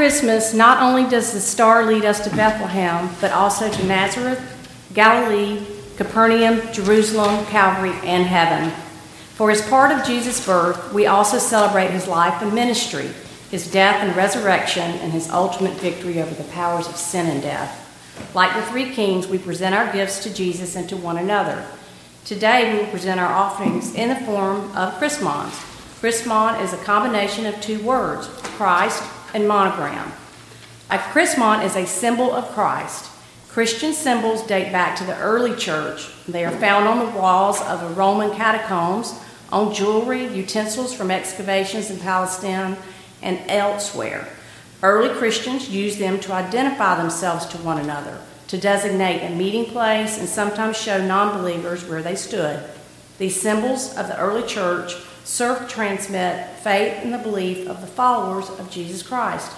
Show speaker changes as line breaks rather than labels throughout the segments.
Christmas, not only does the star lead us to Bethlehem, but also to Nazareth, Galilee, Capernaum, Jerusalem, Calvary, and heaven. For as part of Jesus' birth, we also celebrate his life and ministry, his death and resurrection, and his ultimate victory over the powers of sin and death. Like the three kings, we present our gifts to Jesus and to one another. Today, we will present our offerings in the form of chrismons. Chrismon is a combination of two words, Christ and monogram. A chrismon is a symbol of Christ. Christian symbols date back to the early church. They are found on the walls of the Roman catacombs, on jewelry, utensils from excavations in Palestine, and elsewhere. Early Christians used them to identify themselves to one another, to designate a meeting place, and sometimes show non-believers where they stood. These symbols of the early church served to transmit faith and the belief of the followers of Jesus Christ.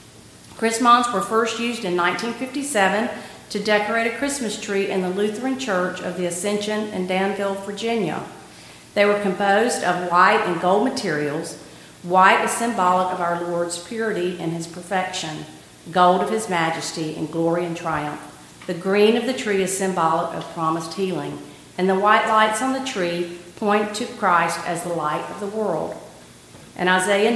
Chrismons were first used in 1957 to decorate a Christmas tree in the Lutheran Church of the Ascension in Danville, Virginia. They were composed of white and gold materials. White is symbolic of our Lord's purity and his perfection, gold of his majesty and glory and triumph. The green of the tree is symbolic of promised healing, and the white lights on the tree point to Christ as the light of the world. In Isaiah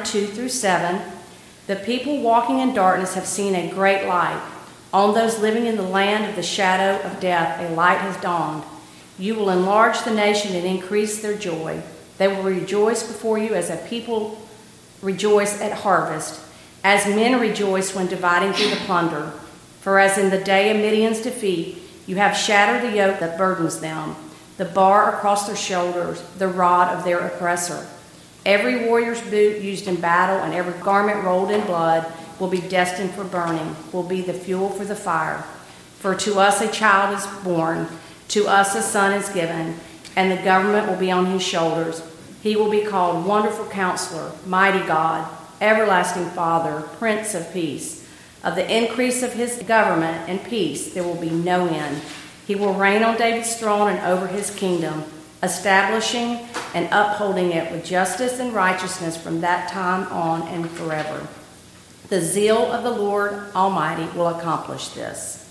9:2-7, the people walking in darkness have seen a great light. On those living in the land of the shadow of death, a light has dawned. You will enlarge the nation and increase their joy. They will rejoice before you as a people rejoice at harvest, as men rejoice when dividing through the plunder. For as in the day of Midian's defeat, you have shattered the yoke that burdens them, the bar across their shoulders, the rod of their oppressor. Every warrior's boot used in battle and every garment rolled in blood will be destined for burning, will be the fuel for the fire. For to us a child is born, to us a son is given, and the government will be on his shoulders. He will be called Wonderful Counselor, Mighty God, Everlasting Father, Prince of Peace. Of the increase of his government and peace there will be no end. He will reign on David's throne and over his kingdom, establishing and upholding it with justice and righteousness from that time on and forever. The zeal of the Lord Almighty will accomplish this.